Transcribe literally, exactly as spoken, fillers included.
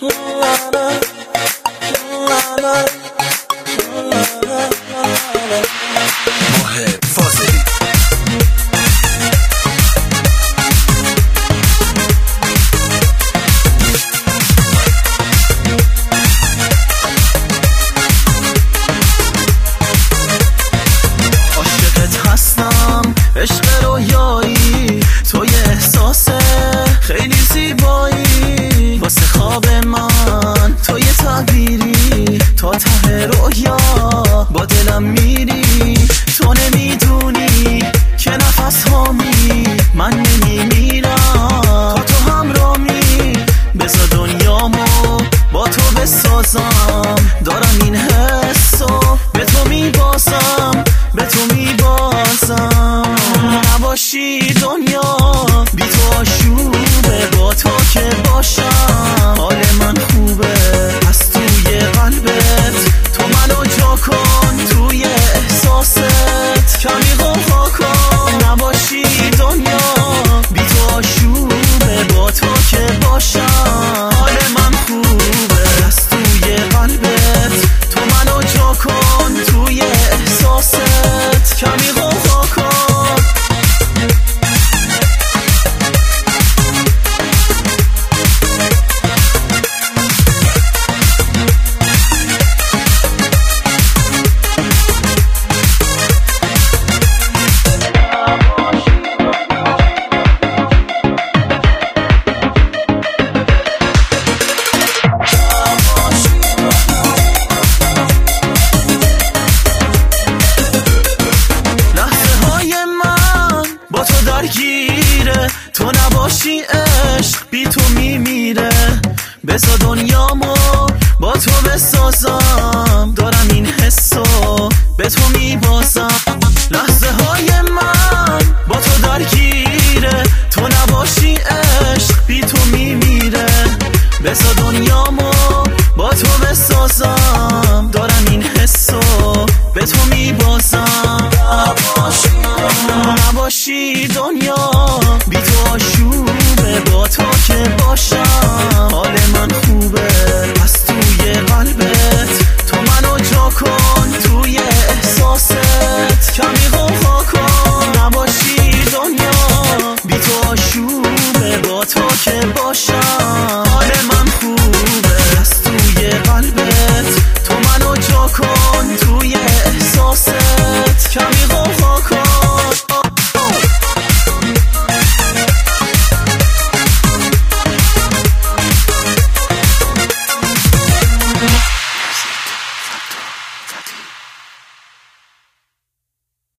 محب فاضلی عاشقت هستم، عشق رویایی، توی احساس خیلی زیبایی، واسه خواب من توی تعبیری، تا ته رویا با دلم میری، تو نمیدونی که نفس هامی من نمیمیرم، تا تو همرامی، بذار دنیامو با تو بسازم، دارم این حسو به تو میبازم، به تو میبازم، نباشی دنیا بی تو آشوبه، با تو که باشم حال من خوبه، از توی قلبت تو منو جا کن، توی احساست کمی قوها کن، نباشی دنیا بی تو آشوبه، با تو که باشم حال من خوبه، از توی قلبت تو منو جا کن، توی احساست کمی قوها کن. تو نباشی عشق بی تو میمیره، بذار دنیامو با تو بسازم، دارم این حسو به تو میبازم، لحظه های من با تو درگیره، تو نباشی عشق